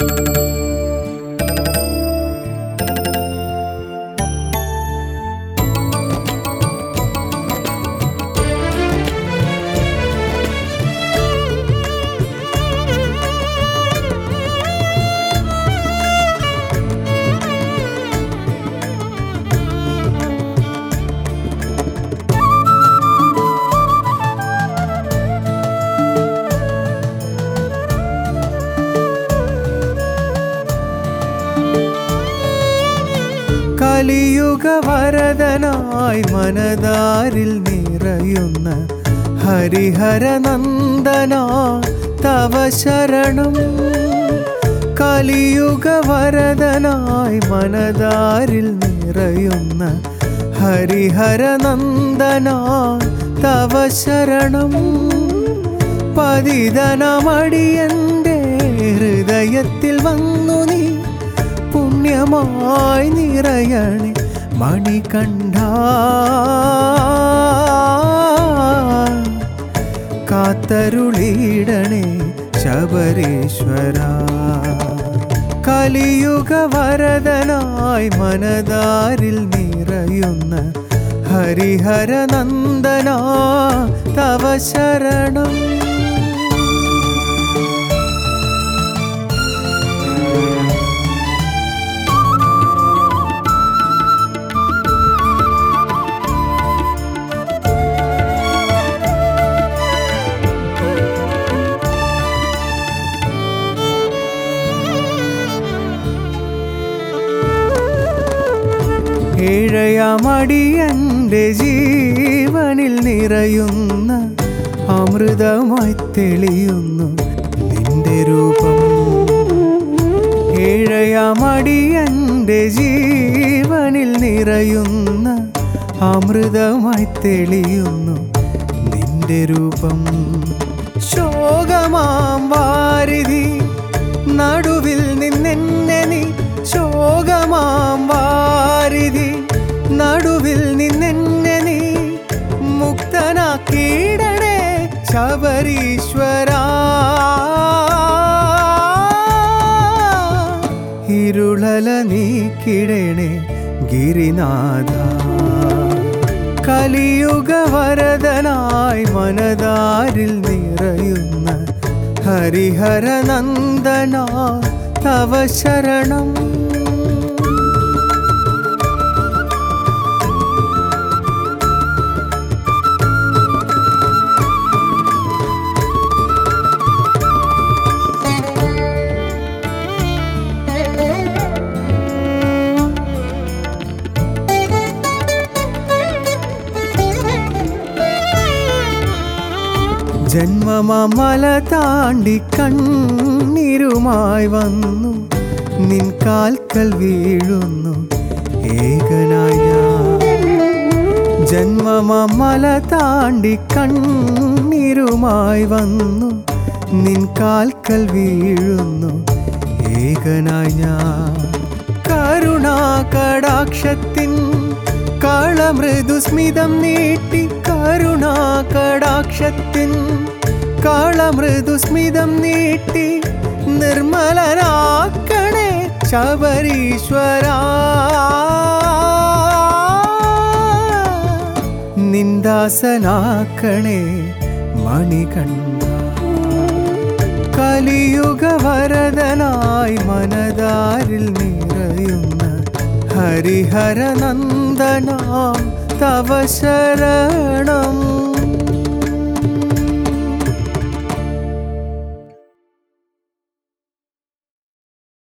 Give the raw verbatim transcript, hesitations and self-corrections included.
കലിയുഗ വരദനായി മനതാരിൽ നിറയുന്ന ഹരിഹരനന്ദന തവ ശരണം. കലിയുഗ വരദനായി മനതാരിൽ നിറയുന്ന ഹരിഹരനന്ദന തവ ശരണം. പതിതനമടിയന്റെ ഹൃദയത്തിൽ വന്നു നീ പുണ്യമായി നിറയണേ മണികണ്ഠ. കാത്തരുളിടണേ ശബരീശ്വര. കലിയുഗ വരദനായി മനതാരിൽ നിറയുന്ന ഹരിഹരനന്ദന തവ ശരണം. ഏഴയമടിയന്റെ ജീവനിൽ നിറയുന്ന അമൃതമായി തെളിയുന്നു നിന്റെ രൂപം. ഏഴയമടിയന്റെ ജീവനിൽ നിറയുന്ന അമൃതമായി തെളിയുന്നു നിന്റെ രൂപം. ശോകമാം വാരിധി നടുവിൽ നിന്നെന്നെ നീ. ശോകമാം വാരിധി നടുവിൽ നിന്നെന്നെ നീ മുക്തനാക്കിയിടണേ ശബരീശ്വര. ഇരുളല നീക്കിടണേ ഗിരിനാഥ. കലിയുഗ വരദനായി മനതാരിൽ നിറയുന്ന ഹരിഹരനന്ദന തവ ശരണം. ജന്മമല താണ്ടി കണ്ണീരുമായി വന്നു നിൻ കാൽക്കൽ വീഴുന്നു ഏകനായ ഞാൻ. ജന്മമല താണ്ടി കണ്ണീരുമായി വന്നു നിൻ കാൽക്കൽ വീഴുന്നു ഏകനായ ഞാൻ. കരുണാകടാക്ഷത്തിൻ കാളമൃദുസ്മിതം നീട്ടി. കരുണാകടാക്ഷത്തിൻ കാളമൃദുസ്മിതം നീട്ടി നിർമ്മലനാക്കണേ ശബരീശ്വര. നിന്ദാസനാക്കണേ മണികണ്ഠ. കലിയുഗ വരദനായി മനതാരിൽ നിറയുന്ന ഹരിഹരനന്ദന തവ ശരണം.